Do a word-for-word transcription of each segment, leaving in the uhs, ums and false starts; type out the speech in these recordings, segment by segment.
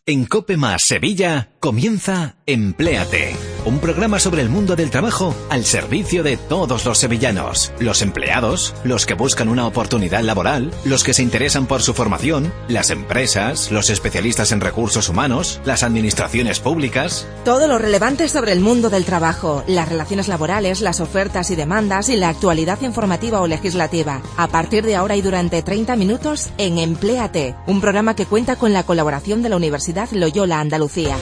En COPE más Sevilla comienza Empléate, un programa sobre el mundo del trabajo al servicio de todos los sevillanos, los empleados, los que buscan una oportunidad laboral, los que se interesan por su formación, las empresas, los especialistas en recursos humanos, las administraciones públicas. Todo lo relevante sobre el mundo del trabajo, las relaciones laborales, las ofertas y demandas y la actualidad informativa o legislativa. A partir de ahora y durante treinta minutos en Empléate, un programa que cuenta con la colaboración de la Universidad Loyola Andalucía.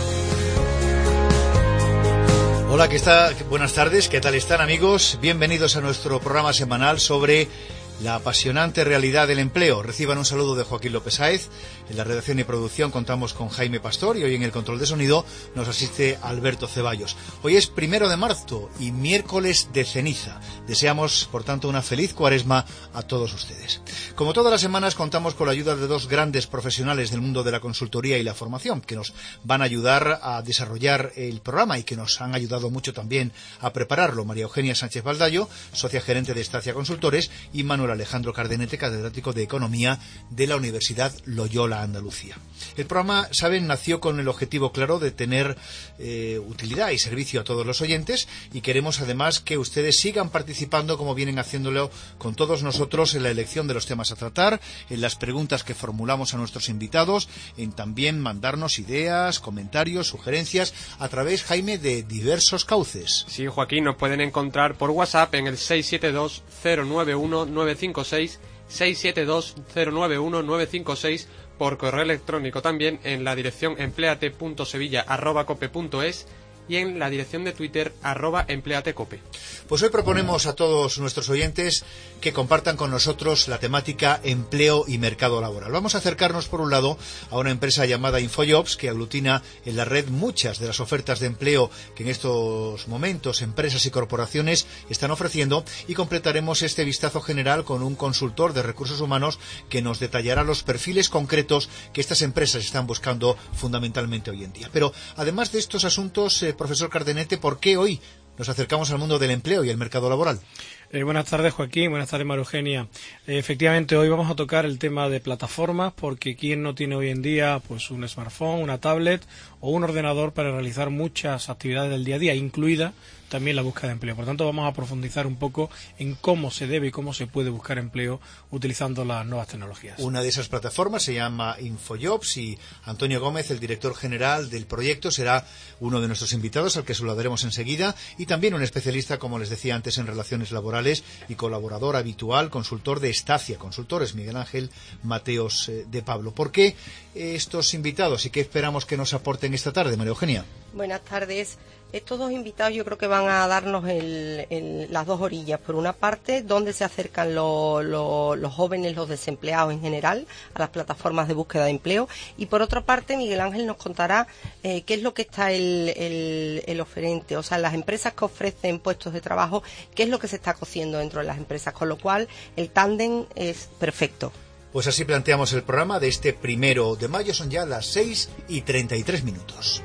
Hola, ¿qué está? Buenas tardes, ¿qué tal están, amigos? Bienvenidos a nuestro programa semanal sobre la apasionante realidad del empleo. Reciban un saludo de Joaquín López Sáez. En la redacción y producción contamos con Jaime Pastor y hoy en el control de sonido nos asiste Alberto Ceballos. Hoy es primero de marzo y miércoles de ceniza. Deseamos, por tanto, una feliz cuaresma a todos ustedes. Como todas las semanas, contamos con la ayuda de dos grandes profesionales del mundo de la consultoría y la formación que nos van a ayudar a desarrollar el programa y que nos han ayudado mucho también a prepararlo. María Eugenia Sánchez Baldayo, socia gerente de Estacia Consultores, y Manuel Alejandro Cardenete, catedrático de Economía de la Universidad Loyola Andalucía. El programa, saben, nació con el objetivo claro de tener eh, utilidad y servicio a todos los oyentes, y queremos además que ustedes sigan participando como vienen haciéndolo con todos nosotros en la elección de los temas a tratar, en las preguntas que formulamos a nuestros invitados, en también mandarnos ideas, comentarios, sugerencias a través, Jaime, de diversos cauces. Sí, Joaquín, nos pueden encontrar por WhatsApp en el seis siete dos cero nueve uno nueve cinco seis, seis siete dos cero nueve uno nueve cinco seis, por correo electrónico también en la dirección empleate punto sevilla arroba cope punto es y en la dirección de Twitter arroba empleatecope. Pues hoy proponemos a todos nuestros oyentes que compartan con nosotros la temática empleo y mercado laboral. Vamos a acercarnos por un lado a una empresa llamada InfoJobs, que aglutina en la red muchas de las ofertas de empleo que en estos momentos empresas y corporaciones están ofreciendo, y completaremos este vistazo general con un consultor de recursos humanos que nos detallará los perfiles concretos que estas empresas están buscando fundamentalmente hoy en día. Pero además de estos asuntos, eh, profesor Cardenete, ¿por qué hoy nos acercamos al mundo del empleo y el mercado laboral? Eh, buenas tardes, Joaquín. Buenas tardes, María Eugenia. Eh, efectivamente, hoy vamos a tocar el tema de plataformas, porque ¿quién no tiene hoy en día pues un smartphone, una tablet o un ordenador para realizar muchas actividades del día a día, incluida también la búsqueda de empleo? Por tanto, vamos a profundizar un poco en cómo se debe y cómo se puede buscar empleo utilizando las nuevas tecnologías. Una de esas plataformas se llama InfoJobs y Antonio Gómez, el director general del proyecto, será uno de nuestros invitados, al que saludaremos enseguida, y también un especialista, como les decía antes, en relaciones laborales y colaborador habitual, consultor de Estacia Consultores, Miguel Ángel Mateos eh, de Pablo. ¿Por qué estos invitados y qué esperamos que nos aporten esta tarde, María Eugenia? Buenas tardes. Estos dos invitados yo creo que van a darnos el, el, las dos orillas. Por una parte, dónde se acercan lo, lo, los jóvenes, los desempleados en general, a las plataformas de búsqueda de empleo. Y por otra parte, Miguel Ángel nos contará eh, qué es lo que está el, el, el oferente, o sea, las empresas que ofrecen puestos de trabajo, qué es lo que se está cociendo dentro de las empresas, con lo cual el tándem es perfecto. Pues así planteamos el programa de este primero de mayo. Son ya las seis y treinta y tres minutos.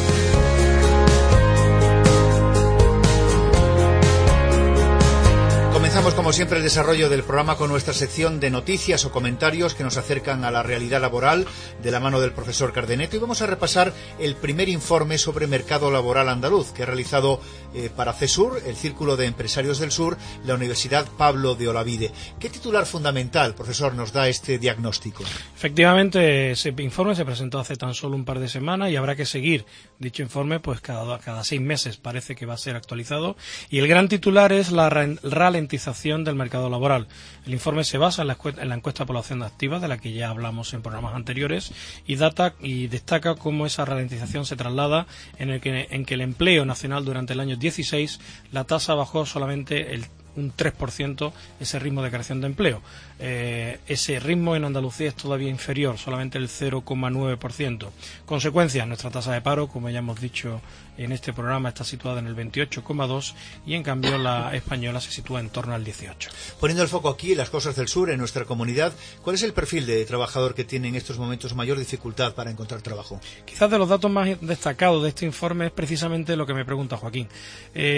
Comenzamos, como siempre, el desarrollo del programa con nuestra sección de noticias o comentarios que nos acercan a la realidad laboral de la mano del profesor Cardenete, y vamos a repasar el primer informe sobre mercado laboral andaluz que ha realizado eh, para CESUR, el Círculo de Empresarios del Sur, la Universidad Pablo de Olavide. ¿Qué titular fundamental, profesor, nos da este diagnóstico? Efectivamente, ese informe se presentó hace tan solo un par de semanas y habrá que seguir dicho informe, pues cada, cada seis meses parece que va a ser actualizado, y el gran titular es la ralentización del mercado laboral. El informe se basa en la, en la encuesta de población activa, de la que ya hablamos en programas anteriores, y data y destaca cómo esa ralentización se traslada en el que en que el empleo nacional durante el año dieciséis, la tasa bajó solamente el un tres por ciento, ese ritmo de creación de empleo. Eh, ese ritmo en Andalucía es todavía inferior, solamente el cero coma nueve por ciento. Consecuencias, nuestra tasa de paro, como ya hemos dicho en este programa, está situada en el veintiocho coma dos y en cambio la española se sitúa en torno al dieciocho. Poniendo el foco aquí en las costas del sur, en nuestra comunidad, ¿cuál es el perfil de trabajador que tiene en estos momentos mayor dificultad para encontrar trabajo? Quizás de los datos más destacados de este informe es precisamente lo que me pregunta Joaquín. Eh,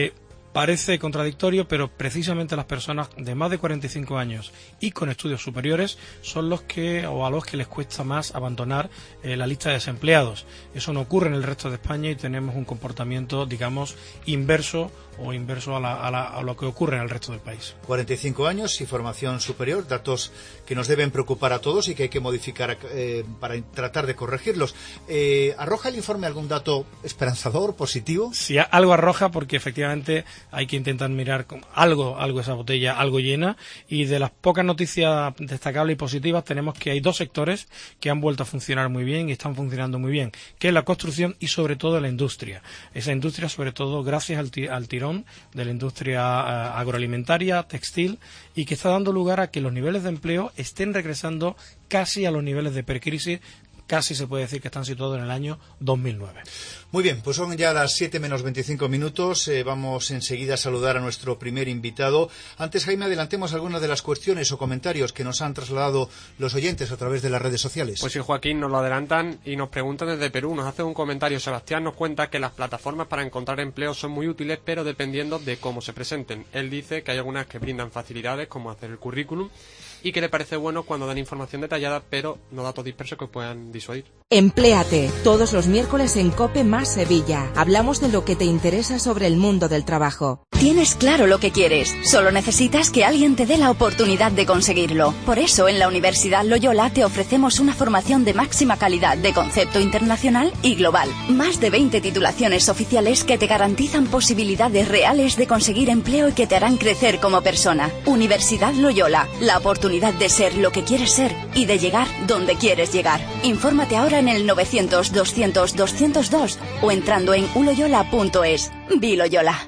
Parece contradictorio, pero precisamente las personas de más de cuarenta y cinco años y con estudios superiores son los que, o a los que les cuesta más abandonar eh, la lista de desempleados. Eso no ocurre en el resto de España y tenemos un comportamiento, digamos, inverso o inverso a, la, a, la, a lo que ocurre en el resto del país. cuarenta y cinco años y formación superior, datos que nos deben preocupar a todos y que hay que modificar eh, para tratar de corregirlos. Eh, ¿Arroja el informe algún dato esperanzador, positivo? Sí, algo arroja, porque efectivamente hay que intentar mirar algo, algo esa botella, algo llena, y de las pocas noticias destacables y positivas tenemos que hay dos sectores que han vuelto a funcionar muy bien y están funcionando muy bien, que es la construcción y sobre todo la industria. Esa industria sobre todo gracias al, ti, al tirón de la industria uh, agroalimentaria, textil, y que está dando lugar a que los niveles de empleo estén regresando casi a los niveles de precrisis. Casi se puede decir que están situados en el año dos mil nueve. Muy bien, pues son ya las siete menos veinticinco minutos. Eh, vamos enseguida a saludar a nuestro primer invitado. Antes, Jaime, adelantemos algunas de las cuestiones o comentarios que nos han trasladado los oyentes a través de las redes sociales. Pues sí, Joaquín, nos lo adelantan y nos preguntan desde Perú. Nos hace un comentario. Sebastián nos cuenta que las plataformas para encontrar empleo son muy útiles, pero dependiendo de cómo se presenten. Él dice que hay algunas que brindan facilidades, como hacer el currículum, y que le parece bueno cuando dan información detallada, pero no datos dispersos que puedan disuadir. Empléate, todos los miércoles en COPE más Sevilla. Hablamos de lo que te interesa sobre el mundo del trabajo. Tienes claro lo que quieres, solo necesitas que alguien te dé la oportunidad de conseguirlo. Por eso en la Universidad Loyola te ofrecemos una formación de máxima calidad de concepto internacional y global. Más de veinte titulaciones oficiales que te garantizan posibilidades reales de conseguir empleo y que te harán crecer como persona. Universidad Loyola, la oportunidad de ser lo que quieres ser y de llegar donde quieres llegar. Infórmate ahora en el novecientos doscientos doscientos dos o entrando en uloyola punto es. Viloyola.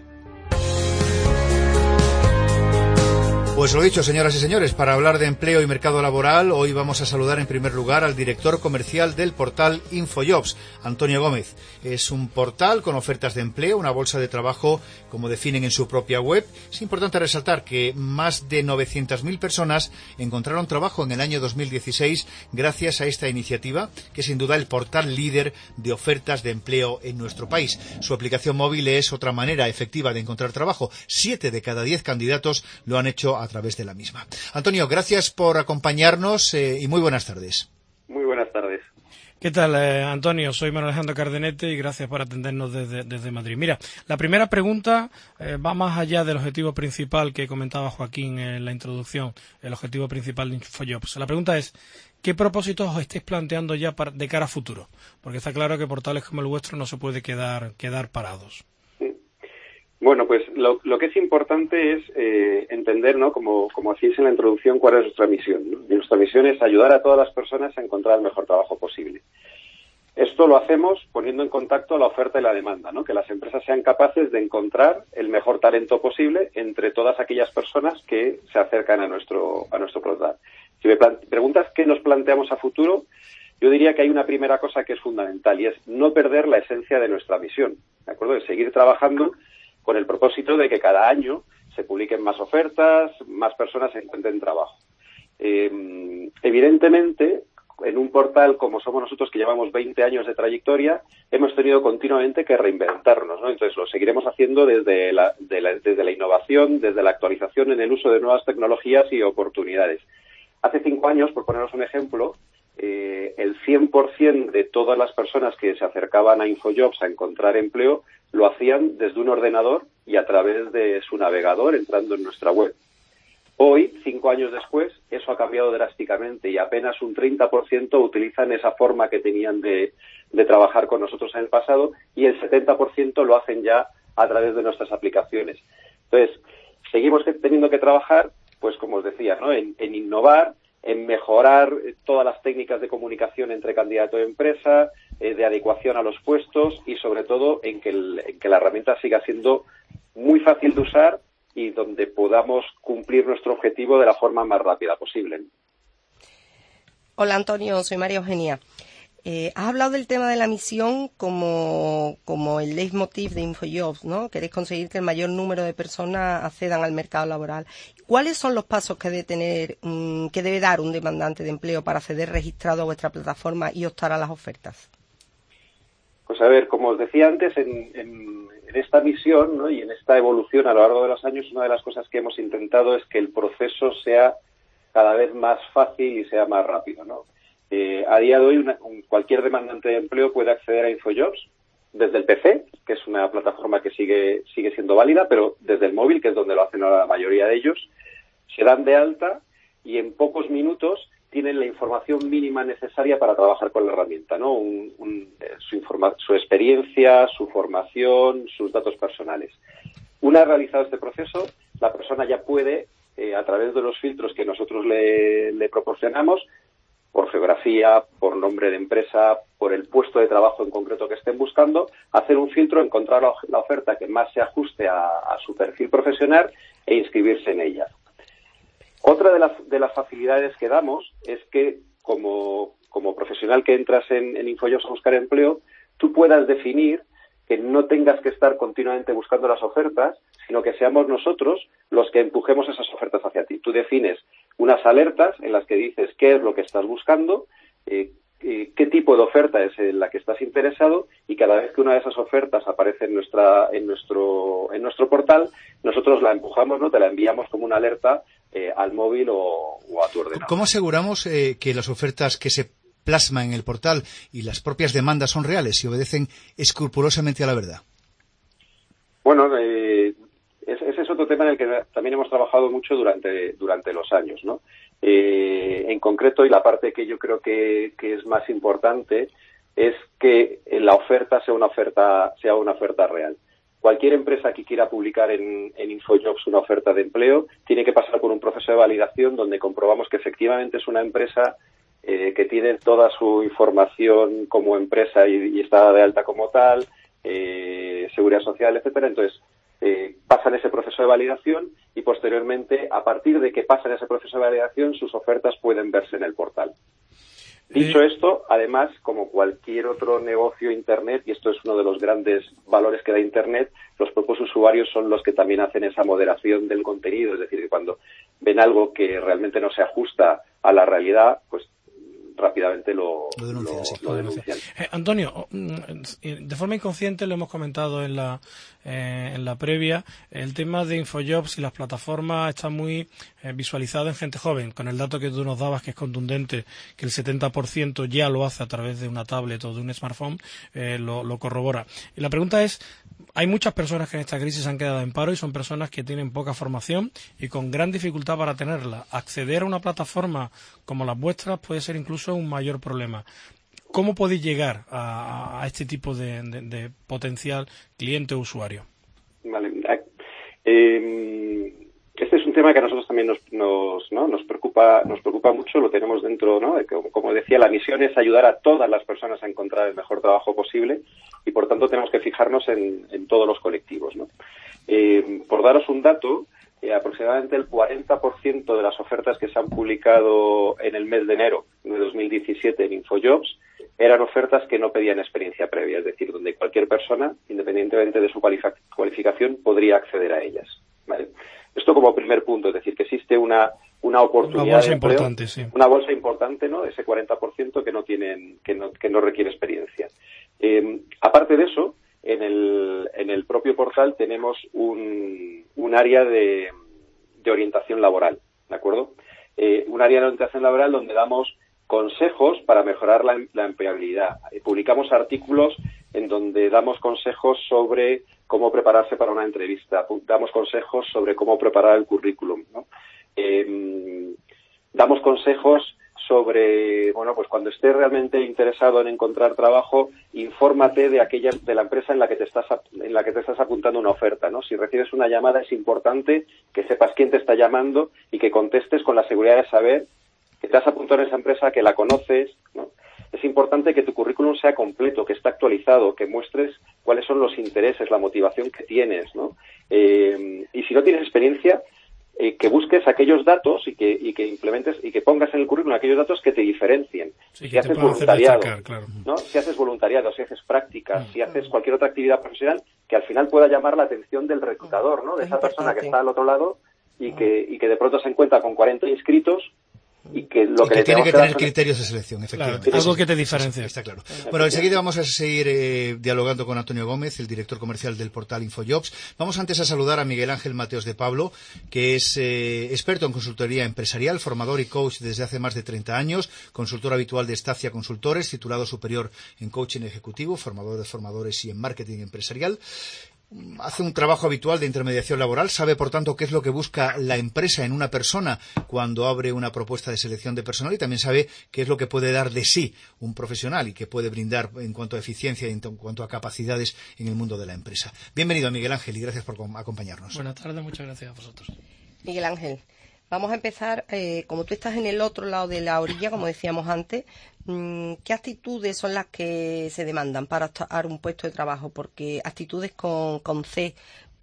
Pues lo dicho, señoras y señores, para hablar de empleo y mercado laboral, hoy vamos a saludar en primer lugar al director comercial del portal InfoJobs, Antonio Gómez. Es un portal con ofertas de empleo, una bolsa de trabajo, como definen en su propia web. Es importante resaltar que más de novecientas mil personas encontraron trabajo en el año dos mil dieciséis gracias a esta iniciativa, que es sin duda el portal líder de ofertas de empleo en nuestro país. Su aplicación móvil es otra manera efectiva de encontrar trabajo. Siete de cada diez candidatos lo han hecho a través de la misma. Antonio, gracias por acompañarnos eh, y muy buenas tardes. Muy buenas tardes. ¿Qué tal, eh, Antonio? Soy Manuel Alejandro Cardenete y gracias por atendernos desde, desde Madrid. Mira, la primera pregunta eh, va más allá del objetivo principal que comentaba Joaquín en la introducción, el objetivo principal de InfoJobs. La pregunta es, ¿qué propósitos os estáis planteando ya para, de cara a futuro? Porque está claro que portales como el vuestro no se puede quedar, quedar parados. Bueno, pues lo, lo que es importante es eh, entender, ¿no? Como, como hacéis en la introducción, cuál es nuestra misión, ¿no? Y nuestra misión es ayudar a todas las personas a encontrar el mejor trabajo posible. Esto lo hacemos poniendo en contacto la oferta y la demanda, ¿no? Que las empresas sean capaces de encontrar el mejor talento posible entre todas aquellas personas que se acercan a nuestro, a nuestro portal. Si me preguntas qué nos planteamos a futuro, yo diría que hay una primera cosa que es fundamental y es no perder la esencia de nuestra misión, ¿de acuerdo? De seguir trabajando con el propósito de que cada año se publiquen más ofertas, más personas encuentren trabajo. Eh, evidentemente, en un portal como somos nosotros, que llevamos veinte años de trayectoria, hemos tenido continuamente que reinventarnos, ¿no? Entonces lo seguiremos haciendo desde la, de la, desde la innovación, desde la actualización en el uso de nuevas tecnologías y oportunidades. Hace cinco años, por poneros un ejemplo, eh, el cien por ciento de todas las personas que se acercaban a InfoJobs a encontrar empleo lo hacían desde un ordenador y a través de su navegador entrando en nuestra web. Hoy, cinco años después, eso ha cambiado drásticamente y apenas un treinta por ciento utilizan esa forma que tenían de, de trabajar con nosotros en el pasado y el setenta por ciento lo hacen ya a través de nuestras aplicaciones. Entonces, seguimos teniendo que trabajar, pues como os decía, ¿no? en, en innovar, en mejorar todas las técnicas de comunicación entre candidato y empresa, eh, de adecuación a los puestos y sobre todo en que, el, en que la herramienta siga siendo muy fácil de usar y donde podamos cumplir nuestro objetivo de la forma más rápida posible. Hola Antonio, soy María Eugenia. Eh, has hablado del tema de la misión como, como el leitmotiv de InfoJobs, ¿no? Queréis conseguir que el mayor número de personas accedan al mercado laboral. ¿Cuáles son los pasos que debe tener, um, que debe dar un demandante de empleo para acceder registrado a vuestra plataforma y optar a las ofertas? Pues a ver, como os decía antes, en, en, en esta misión, ¿no?, y en esta evolución a lo largo de los años, una de las cosas que hemos intentado es que el proceso sea cada vez más fácil y sea más rápido, ¿no? Eh, a día de hoy, una, un, cualquier demandante de empleo puede acceder a InfoJobs desde el P C, que es una plataforma que sigue sigue siendo válida, pero desde el móvil, que es donde lo hacen ahora la mayoría de ellos, se dan de alta y en pocos minutos tienen la información mínima necesaria para trabajar con la herramienta, ¿no? Un, un, su, informa- su experiencia, su formación, sus datos personales. Una vez realizado este proceso, la persona ya puede, eh, a través de los filtros que nosotros le, le proporcionamos, por geografía, por nombre de empresa, por el puesto de trabajo en concreto que estén buscando, hacer un filtro, encontrar la, la oferta que más se ajuste a, a su perfil profesional e inscribirse en ella. Otra de las, de las facilidades que damos es que como, como profesional que entras en, en InfoJobs a buscar empleo, tú puedas definir que no tengas que estar continuamente buscando las ofertas, sino que seamos nosotros los que empujemos esas ofertas hacia ti. Tú defines unas alertas en las que dices qué es lo que estás buscando, eh, eh, qué tipo de oferta es en la que estás interesado, y cada vez que una de esas ofertas aparece en nuestra en nuestro en nuestro portal, nosotros la empujamos, no te la enviamos como una alerta eh, al móvil o, o a tu ordenador. ¿Cómo aseguramos eh, que las ofertas que se plasman en el portal y las propias demandas son reales y obedecen escrupulosamente a la verdad? Bueno, eh, ese es otro tema en el que también hemos trabajado mucho durante durante los años, ¿no? Eh, en concreto, y la parte que yo creo que, que es más importante, es que la oferta sea una oferta sea una oferta real. Cualquier empresa que quiera publicar en, en InfoJobs una oferta de empleo tiene que pasar por un proceso de validación donde comprobamos que efectivamente es una empresa eh, que tiene toda su información como empresa y, y está de alta como tal, eh, seguridad social, etcétera. Entonces, eh, pasan ese proceso de validación y posteriormente, a partir de que pasan ese proceso de validación, sus ofertas pueden verse en el portal. Dicho esto, además, como cualquier otro negocio Internet, y esto es uno de los grandes valores que da Internet, los propios usuarios son los que también hacen esa moderación del contenido, es decir, que cuando ven algo que realmente no se ajusta a la realidad, pues rápidamente lo, lo denuncian. Lo, sí, lo denuncian. Eh, Antonio, de forma inconsciente lo hemos comentado en la eh, en la previa, el tema de InfoJobs y las plataformas está muy eh, visualizado en gente joven, con el dato que tú nos dabas, que es contundente, que el setenta por ciento ya lo hace a través de una tablet o de un smartphone, eh, lo, lo corrobora. Y la pregunta es, hay muchas personas que en esta crisis han quedado en paro y son personas que tienen poca formación y con gran dificultad para tenerla. Acceder a una plataforma como las vuestras puede ser incluso un mayor problema. ¿Cómo podéis llegar a, a este tipo de, de, de potencial cliente o usuario? Vale. Eh, este es un tema que a nosotros también nos, nos, ¿no? nos preocupa nos preocupa mucho, lo tenemos dentro, ¿no? Como, como decía, la misión es ayudar a todas las personas a encontrar el mejor trabajo posible y, por tanto, tenemos que fijarnos en, en todos los colectivos, ¿no? Eh, por daros un dato, eh, aproximadamente el cuarenta por ciento de las ofertas que se han publicado en el mes de enero de dos mil diecisiete en InfoJobs eran ofertas que no pedían experiencia previa, es decir, donde cualquier persona, independientemente de su cualific- cualificación, podría acceder a ellas, ¿vale? Esto como primer punto, es decir, que existe una una oportunidad una bolsa de empleo, importante, sí. Una bolsa importante, ¿no? Ese cuarenta por ciento que no tienen, que no, que no requiere experiencia. Eh, aparte de eso, en el, en el propio portal tenemos un, un área de, de orientación laboral, ¿de acuerdo? Eh, un área de orientación laboral donde damos consejos para mejorar la, la empleabilidad. Eh, publicamos artículos en donde damos consejos sobre cómo prepararse para una entrevista, damos consejos sobre cómo preparar el currículum, ¿no? Eh, damos consejos sobre, bueno, pues cuando estés realmente interesado en encontrar trabajo, infórmate de aquella, de la empresa en la que te estás, en la que te estás apuntando una oferta, ¿no? Si recibes una llamada es importante que sepas quién te está llamando y que contestes con la seguridad de saber que te has apuntado en esa empresa, que la conoces, ¿no? Es importante que tu currículum sea completo, que esté actualizado, que muestres cuáles son los intereses, la motivación que tienes, ¿no? Eh, y si no tienes experiencia, eh, que busques aquellos datos y que, y que implementes y que pongas en el currículum aquellos datos que te diferencien. Sí, si haces voluntariado, destacar, claro. ¿no? Si haces voluntariado, si haces prácticas, mm. si haces cualquier otra actividad profesional que al final pueda llamar la atención del reclutador, ¿no? De esa persona que está al otro lado y que, y que de pronto se encuentra con cuarenta inscritos y que lo y que, que le tiene que que tener dar... criterios de selección, efectivamente. Claro, algo que te diferencia. Está claro. Bueno, enseguida vamos a seguir eh, dialogando con Antonio Gómez, el director comercial del portal InfoJobs. Vamos antes a saludar a Miguel Ángel Mateos de Pablo, que es eh, experto en consultoría empresarial, formador y coach desde hace más de treinta años, consultor habitual de Estacia Consultores, titulado superior en coaching ejecutivo, formador de formadores y en marketing empresarial. Hace un trabajo habitual de intermediación laboral, sabe por tanto qué es lo que busca la empresa en una persona cuando abre una propuesta de selección de personal y también sabe qué es lo que puede dar de sí un profesional y qué puede brindar en cuanto a eficiencia y en cuanto a capacidades en el mundo de la empresa. Bienvenido, Miguel Ángel, y gracias por acompañarnos. Buenas tardes, muchas gracias a vosotros. Miguel Ángel, vamos a empezar, eh, como tú estás en el otro lado de la orilla, como decíamos antes, ¿qué actitudes son las que se demandan para optar un puesto de trabajo? Porque actitudes con, con C,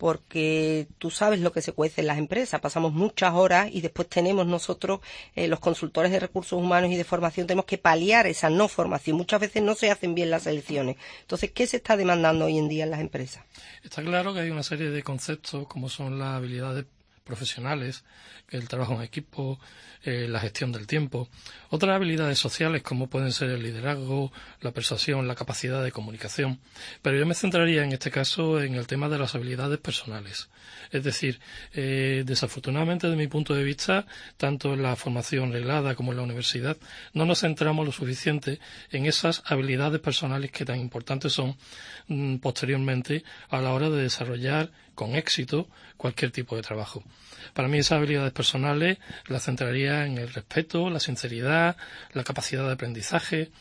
porque tú sabes lo que se cuece en las empresas, pasamos muchas horas y después tenemos nosotros, eh, los consultores de recursos humanos y de formación, tenemos que paliar esa no formación. Muchas veces no se hacen bien las selecciones. Entonces, ¿qué se está demandando hoy en día en las empresas? Está claro que hay una serie de conceptos como son las habilidades profesionales, el trabajo en equipo, eh, la gestión del tiempo. Otras habilidades sociales como pueden ser el liderazgo, la persuasión, la capacidad de comunicación. Pero yo me centraría en este caso en el tema de las habilidades personales. Es decir, eh, desafortunadamente desde mi punto de vista, tanto en la formación reglada como en la universidad, no nos centramos lo suficiente en esas habilidades personales que tan importantes son mmm, posteriormente a la hora de desarrollar con éxito cualquier tipo de trabajo. Para mí esas habilidades personales las centraría en el respeto, la sinceridad, la capacidad de aprendizaje,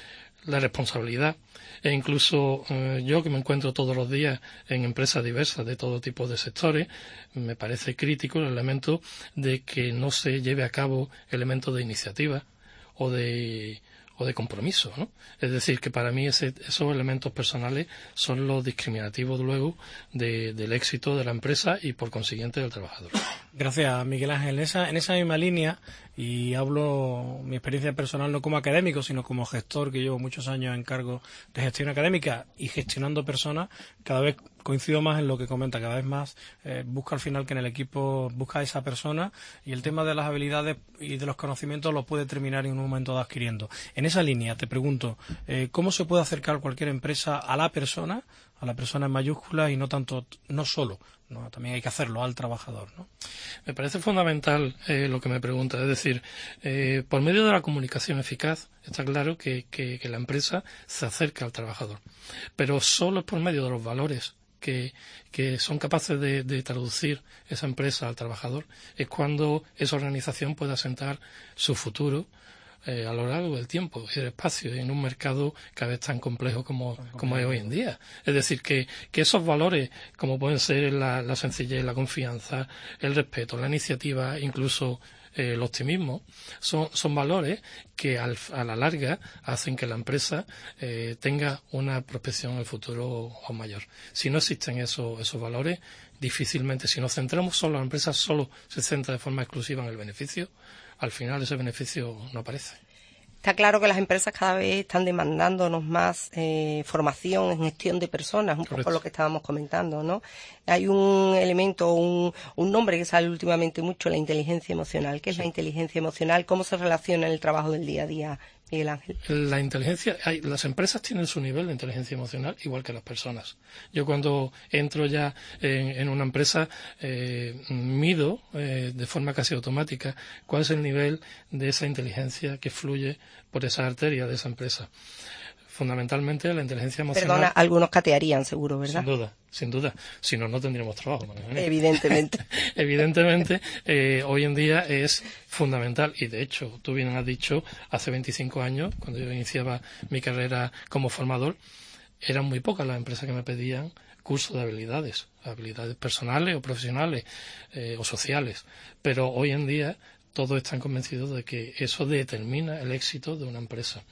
la responsabilidad e incluso eh, yo que me encuentro todos los días en empresas diversas de todo tipo de sectores, me parece crítico el elemento de que no se lleve a cabo elementos de iniciativa o de o de compromiso, ¿no? Es decir, que para mí ese, esos elementos personales son los discriminativos luego de, del éxito de la empresa y por consiguiente del trabajador. Gracias, Miguel Ángel. En esa, en esa misma línea, y hablo mi experiencia personal no como académico, sino como gestor, que llevo muchos años en cargo de gestión académica y gestionando personas, cada vez coincido más en lo que comenta, cada vez más eh, busca al final que en el equipo busca a esa persona y el tema de las habilidades y de los conocimientos lo puede terminar en un momento dado adquiriendo. En esa línea te pregunto, eh, ¿cómo se puede acercar cualquier empresa a la persona, a la persona en mayúsculas y no tanto, no solo, no, también hay que hacerlo al trabajador, ¿no? Me parece fundamental eh, lo que me pregunta, es decir, eh, por medio de la comunicación eficaz está claro que, que, que la empresa se acerca al trabajador, pero solo es por medio de los valores que, que son capaces de, de traducir esa empresa al trabajador, es cuando esa organización puede asentar su futuro eh, a lo largo del tiempo y del espacio en un mercado cada vez tan complejo como, como es hoy en día. Es decir, que, que esos valores, como pueden ser la, la sencillez, la confianza, el respeto, la iniciativa, incluso Eh, el optimismo, son, son valores que al, a la larga hacen que la empresa eh, tenga una prospección en el futuro aún mayor. Si no existen esos, esos valores, difícilmente, si nos centramos solo, la empresa solo se centra de forma exclusiva en el beneficio, al final ese beneficio no aparece. Está claro que las empresas cada vez están demandándonos más eh, formación en gestión de personas, un Correcto. poco lo que estábamos comentando, ¿no? Hay un elemento, un, un nombre que sale últimamente mucho, la inteligencia emocional. ¿Qué es la inteligencia emocional? ¿Cómo se relaciona en el trabajo del día a día, Miguel Ángel? La inteligencia, hay, las empresas tienen su nivel de inteligencia emocional igual que las personas. Yo cuando entro ya en, en una empresa eh, mido eh, de forma casi automática cuál es el nivel de esa inteligencia que fluye por esa arteria de esa empresa. Fundamentalmente la inteligencia emocional. Perdona, algunos catearían seguro, ¿verdad? Sin duda, sin duda. Si no, no tendríamos trabajo. Evidentemente. Evidentemente, eh, hoy en día es fundamental. Y de hecho, tú bien has dicho, hace veinticinco años, cuando yo iniciaba mi carrera como formador, eran muy pocas las empresas que me pedían cursos de habilidades, habilidades personales o profesionales eh, o sociales. Pero hoy en día todos están convencidos de que eso determina el éxito de una empresa.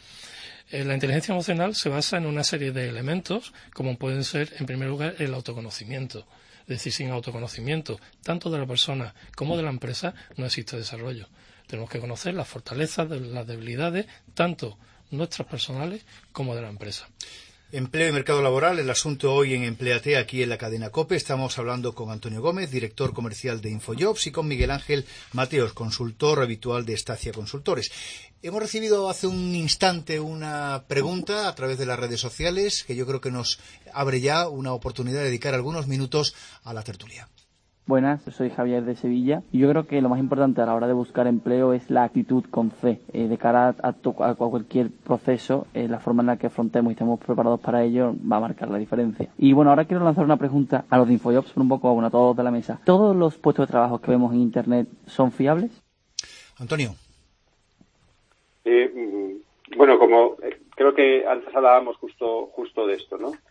La inteligencia emocional se basa en una serie de elementos, como pueden ser, en primer lugar, el autoconocimiento. Es decir, sin autoconocimiento, tanto de la persona como de la empresa, no existe desarrollo. Tenemos que conocer las fortalezas, las debilidades, tanto nuestras personales como de la empresa. Empleo y mercado laboral, el asunto hoy en Empléate, aquí en la cadena COPE. Estamos hablando con Antonio Gómez, director comercial de InfoJobs, y con Miguel Ángel Mateos, consultor habitual de Estacia Consultores. Hemos recibido hace un instante una pregunta a través de las redes sociales que yo creo que nos abre ya una oportunidad de dedicar algunos minutos a la tertulia. Buenas, soy Javier de Sevilla y yo creo que lo más importante a la hora de buscar empleo es la actitud con C. Eh, de cara a, a, a cualquier proceso, eh, la forma en la que afrontemos y estemos preparados para ello va a marcar la diferencia. Y bueno, ahora quiero lanzar una pregunta a los de InfoJobs, por un poco, bueno, a todos de la mesa. ¿Todos los puestos de trabajo que vemos en Internet son fiables? Antonio. Eh, bueno, como eh, creo que antes hablábamos justo justo de esto, ¿no?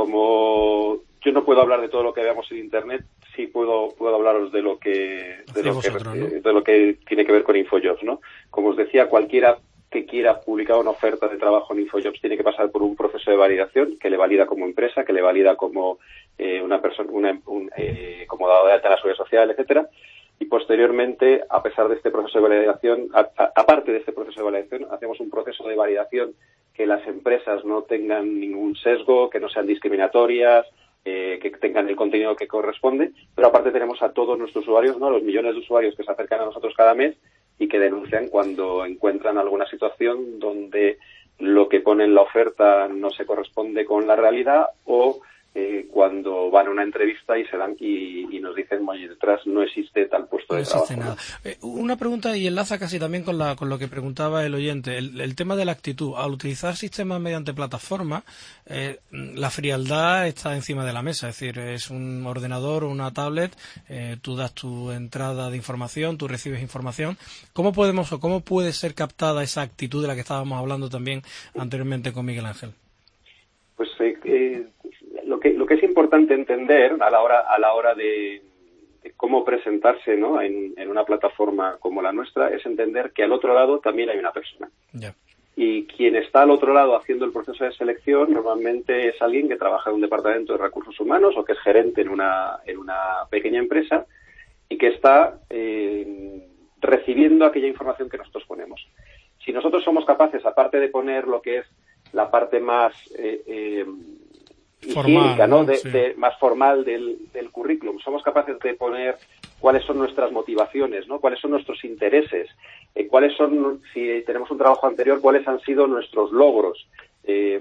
Como yo no puedo hablar de todo lo que veamos en Internet, sí puedo puedo hablaros de lo que de lo que, vosotros, ¿no? de lo que tiene que ver con InfoJobs, ¿no? Como os decía, cualquiera que quiera publicar una oferta de trabajo en InfoJobs tiene que pasar por un proceso de validación que le valida como empresa, que le valida como eh, una persona, una, un, eh, como dado de alta en la seguridad social, etcétera. Y posteriormente, a pesar de este proceso de validación, a, a, aparte de este proceso de validación, hacemos un proceso de validación que las empresas no tengan ningún sesgo, que no sean discriminatorias, eh, que tengan el contenido que corresponde, pero aparte tenemos a todos nuestros usuarios, ¿no? Los millones de usuarios que se acercan a nosotros cada mes y que denuncian cuando encuentran alguna situación donde lo que pone en la oferta no se corresponde con la realidad o Eh, cuando van a una entrevista y se dan y, y nos dicen, oye, detrás no existe tal puesto no de trabajo. No existe nada. Eh, una pregunta y enlaza casi también con la con lo que preguntaba el oyente, el, el tema de la actitud. Al utilizar sistemas mediante plataforma, eh, la frialdad está encima de la mesa, es decir, es un ordenador o una tablet, eh, tú das tu entrada de información, tú recibes información. ¿Cómo podemos o cómo puede ser captada esa actitud de la que estábamos hablando también anteriormente con Miguel Ángel? Pues eh, eh, lo que lo que es importante entender a la hora a la hora de, de cómo presentarse, ¿no? en, en una plataforma como la nuestra es entender que al otro lado también hay una persona. Yeah. Y quien está al otro lado haciendo el proceso de selección normalmente es alguien que trabaja en un departamento de recursos humanos o que es gerente en una en una pequeña empresa y que está eh, recibiendo aquella información que nosotros ponemos. Si nosotros somos capaces, aparte de poner lo que es la parte más eh, eh, higiénica, ¿no? De, sí. de, más formal del, del currículum. Somos capaces de poner cuáles son nuestras motivaciones, ¿no? Cuáles son nuestros intereses, eh, cuáles son, si tenemos un trabajo anterior, cuáles han sido nuestros logros. Eh,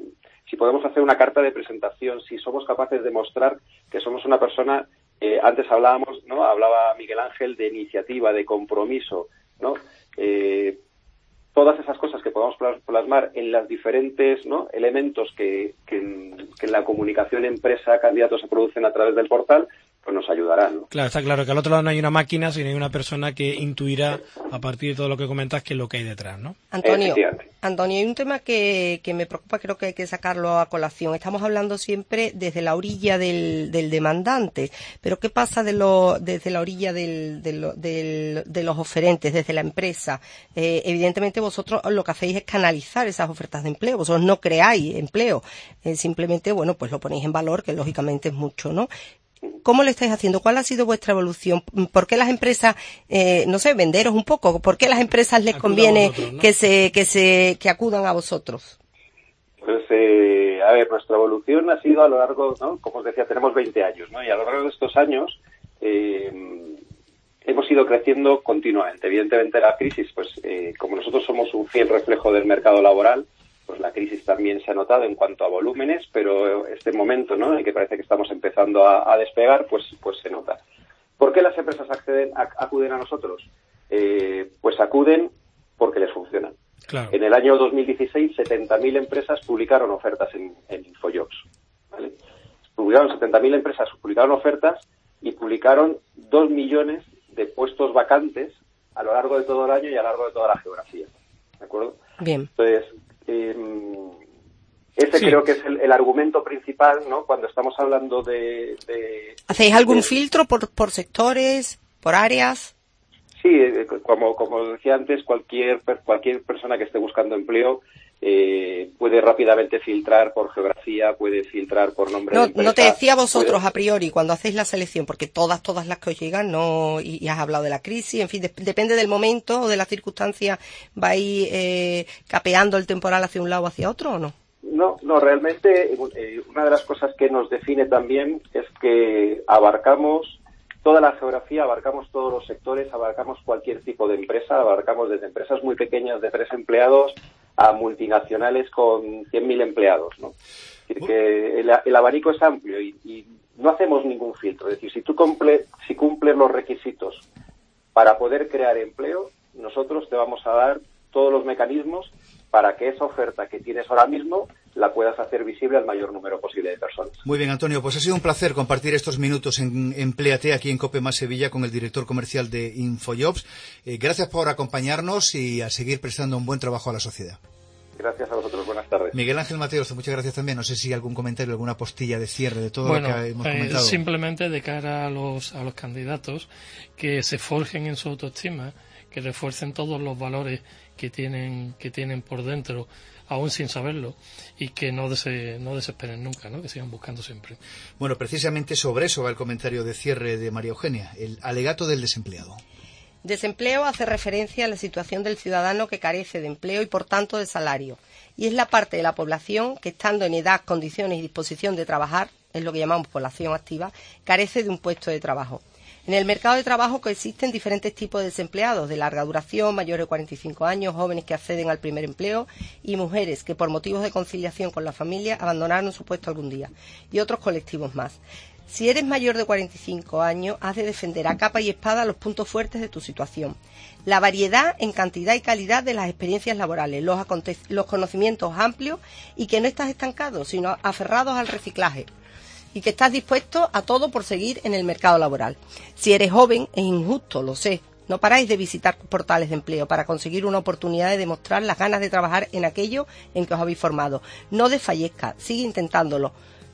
si podemos hacer una carta de presentación, si somos capaces de mostrar que somos una persona, eh, antes hablábamos, ¿no? Hablaba Miguel Ángel de iniciativa, de compromiso, ¿no? Eh, todas esas cosas que podamos plasmar en las diferentes, ¿no? elementos que, que, en, que en la comunicación empresa-candidato se producen a través del portal, pues nos ayudarán, ¿no? Claro, está claro que al otro lado no hay una máquina, sino hay una persona que intuirá a partir de todo lo que comentas qué es lo que hay detrás, ¿no? Antonio, Antonio, hay un tema que, que me preocupa, creo que hay que sacarlo a colación. Estamos hablando siempre desde la orilla del, del demandante, pero ¿qué pasa de lo, desde la orilla del, del, del, de los oferentes, desde la empresa? Eh, evidentemente vosotros lo que hacéis es canalizar esas ofertas de empleo, vosotros no creáis empleo, eh, simplemente, bueno, pues lo ponéis en valor, que lógicamente es mucho, ¿no? ¿Cómo lo estáis haciendo? ¿Cuál ha sido vuestra evolución? ¿Por qué las empresas, eh, no sé, venderos un poco? ¿Por qué las empresas les acudan conviene vosotros, ¿no? que se que se que acudan a vosotros? Pues, eh, a ver, nuestra evolución ha sido a lo largo, ¿no? Como os decía, tenemos veinte años, ¿no? Y a lo largo de estos años eh, hemos ido creciendo continuamente. Evidentemente la crisis, pues eh, como nosotros somos un fiel reflejo del mercado laboral, pues la crisis también se ha notado en cuanto a volúmenes, pero este momento, ¿no? En el que parece que estamos empezando a, a despegar, pues pues se nota. ¿Por qué las empresas acceden, a, acuden a nosotros? Eh, pues acuden porque les funcionan. Claro. En el año dos mil dieciséis, setenta mil empresas publicaron ofertas en, en InfoJobs, ¿vale? Publicaron setenta mil empresas, publicaron ofertas y publicaron dos millones de puestos vacantes a lo largo de todo el año y a lo largo de toda la geografía. ¿De acuerdo? Bien. Entonces, eh, ese sí. creo que es el, el argumento principal, ¿no? Cuando estamos hablando de... de ¿Hacéis algún de, filtro por, por sectores, por áreas? Sí, como, como decía antes, cualquier cualquier persona que esté buscando empleo eh, puede rápidamente filtrar por geografía, puede filtrar por nombre no, de empresa. No te decía vosotros puede... a priori, cuando hacéis la selección, porque todas todas las que os llegan, no y, y has hablado de la crisis, en fin, de, depende del momento o de las circunstancias, ¿vais eh, capeando el temporal hacia un lado o hacia otro o no? No, no, realmente eh, una de las cosas que nos define también es que abarcamos toda la geografía, abarcamos todos los sectores, abarcamos cualquier tipo de empresa, abarcamos desde empresas muy pequeñas de tres empleados a multinacionales con cien mil empleados, ¿no? Es decir, que el, el abanico es amplio y, y no hacemos ningún filtro. Es decir, si tú cumple, si cumples los requisitos para poder crear empleo, nosotros te vamos a dar todos los mecanismos para que esa oferta que tienes ahora mismo la puedas hacer visible al mayor número posible de personas. Muy bien, Antonio, pues ha sido un placer compartir estos minutos en Empléate aquí en COPE Más Sevilla con el director comercial de InfoJobs. Eh, gracias por acompañarnos y a seguir prestando un buen trabajo a la sociedad. Gracias a vosotros, buenas tardes. Miguel Ángel Mateos, muchas gracias también. No sé si algún comentario, alguna postilla de cierre de todo bueno, lo que hemos eh, comentado. Simplemente de cara a los, a los candidatos, que se forjen en su autoestima, que refuercen todos los valores que tienen que tienen por dentro, aún sin saberlo, y que no, dese, no desesperen nunca, ¿no? Que sigan buscando siempre. Bueno, precisamente sobre eso va el comentario de cierre de María Eugenia, el alegato del desempleado. Desempleo hace referencia a la situación del ciudadano que carece de empleo y, por tanto, de salario. Y es la parte de la población que, estando en edad, condiciones y disposición de trabajar, es lo que llamamos población activa, carece de un puesto de trabajo. En el mercado de trabajo coexisten diferentes tipos de desempleados, de larga duración, mayores de cuarenta y cinco años, jóvenes que acceden al primer empleo y mujeres que, por motivos de conciliación con la familia, abandonaron su puesto algún día, y otros colectivos más. Si eres mayor de cuarenta y cinco años, has de defender a capa y espada los puntos fuertes de tu situación. La variedad en cantidad y calidad de las experiencias laborales, los, los conocimientos amplios y que no estás estancado, sino aferrados al reciclaje. Y que estás dispuesto a todo por seguir en el mercado laboral. Si eres joven, es injusto, lo sé. No paráis de visitar portales de empleo para conseguir una oportunidad de demostrar las ganas de trabajar en aquello en que os habéis formado. No desfallezca, sigue intentándolo.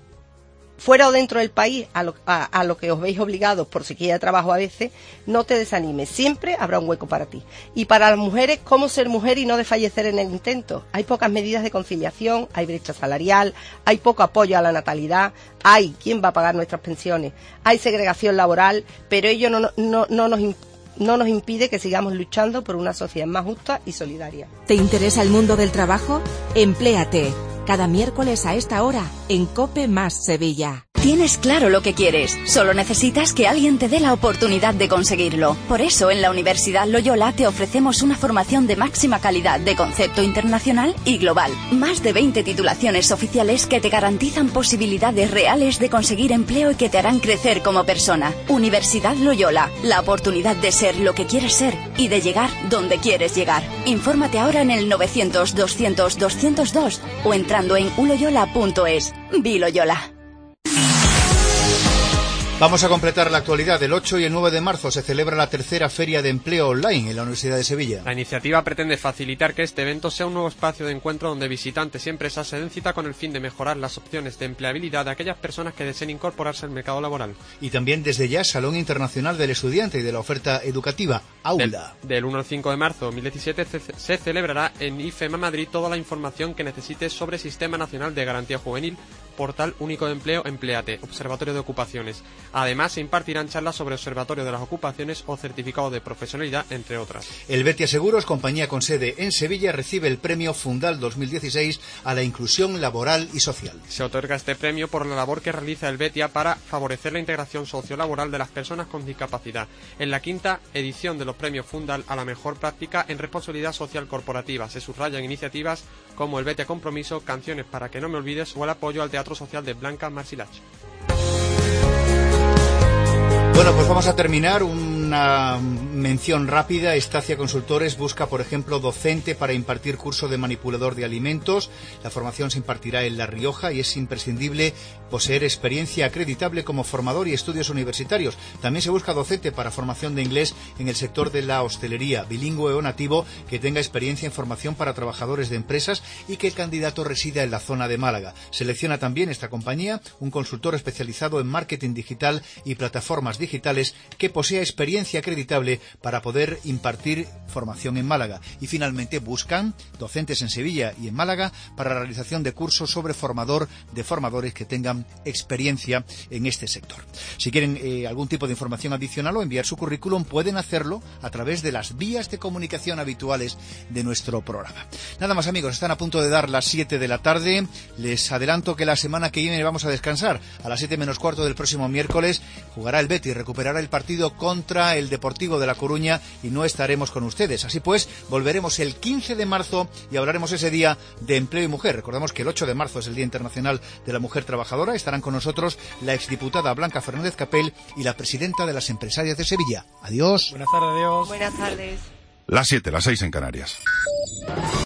Fuera o dentro del país, a lo, a, a lo que os veis obligados por sequía de trabajo a veces, no te desanimes, siempre habrá un hueco para ti. Y para las mujeres, ¿cómo ser mujer y no desfallecer en el intento? Hay pocas medidas de conciliación, hay brecha salarial, hay poco apoyo a la natalidad, hay quién va a pagar nuestras pensiones, hay segregación laboral, pero ello no, no, no nos impide no nos impide que sigamos luchando por una sociedad más justa y solidaria. ¿Te interesa el mundo del trabajo? Empléate. Cada miércoles a esta hora en COPE Más Sevilla. Tienes claro lo que quieres, solo necesitas que alguien te dé la oportunidad de conseguirlo. Por eso en la Universidad Loyola te ofrecemos una formación de máxima calidad de concepto internacional y global. Más de veinte titulaciones oficiales que te garantizan posibilidades reales de conseguir empleo y que te harán crecer como persona. Universidad Loyola, la oportunidad de ser lo que quieres ser y de llegar donde quieres llegar. Infórmate ahora en el novecientos doscientos doscientos dos o entrando en u loyola punto es. Biloyola. Vamos a completar la actualidad. El ocho y el nueve de marzo se celebra la tercera Feria de Empleo Online en la Universidad de Sevilla. La iniciativa pretende facilitar que este evento sea un nuevo espacio de encuentro donde visitantes y empresas se den cita con el fin de mejorar las opciones de empleabilidad de aquellas personas que deseen incorporarse al mercado laboral. Y también desde ya Salón Internacional del Estudiante y de la Oferta Educativa, Aula. Del, del uno al cinco de marzo de dos mil diecisiete se, se celebrará en IFEMA Madrid toda la información que necesites sobre Sistema Nacional de Garantía Juvenil, Portal Único de Empleo, Empléate, Observatorio de Ocupaciones. Además, se impartirán charlas sobre Observatorio de las Ocupaciones o Certificado de Profesionalidad, entre otras. El Betia Seguros, compañía con sede en Sevilla, recibe el premio Fundal dos mil dieciséis a la inclusión laboral y social. Se otorga este premio por la labor que realiza el Betia para favorecer la integración sociolaboral de las personas con discapacidad. En la quinta edición de los premios Fundal a la mejor práctica en responsabilidad social corporativa se subrayan iniciativas como el Betia Compromiso, Canciones para que no me olvides o el apoyo al Teatro Social de Blanca Marsilach. Bueno, pues vamos a terminar una mención rápida. Estacia Consultores busca, por ejemplo, docente para impartir curso de manipulador de alimentos. La formación se impartirá en La Rioja y es imprescindible poseer experiencia acreditable como formador y estudios universitarios. También se busca docente para formación de inglés en el sector de la hostelería, bilingüe o nativo, que tenga experiencia en formación para trabajadores de empresas y que el candidato resida en la zona de Málaga. Selecciona también esta compañía un consultor especializado en marketing digital y plataformas digitales que posea experiencia experiencia acreditable para poder impartir formación en Málaga. Y finalmente buscan docentes en Sevilla y en Málaga para la realización de cursos sobre formador de formadores que tengan experiencia en este sector. Si quieren eh, algún tipo de información adicional o enviar su currículum, pueden hacerlo a través de las vías de comunicación habituales de nuestro programa. Nada más, amigos, están a punto de dar las siete de la tarde. Les adelanto que la semana que viene vamos a descansar. A las siete menos cuarto del próximo miércoles jugará el Betis, recuperará el partido contra el Deportivo de La Coruña y no estaremos con ustedes. Así pues, volveremos el quince de marzo y hablaremos ese día de empleo y mujer. Recordamos que el ocho de marzo es el Día Internacional de la Mujer Trabajadora. Estarán con nosotros la exdiputada Blanca Fernández Capel y la presidenta de las empresarias de Sevilla. Adiós. Buenas tardes, adiós. Buenas tardes. Las siete, las seis en Canarias.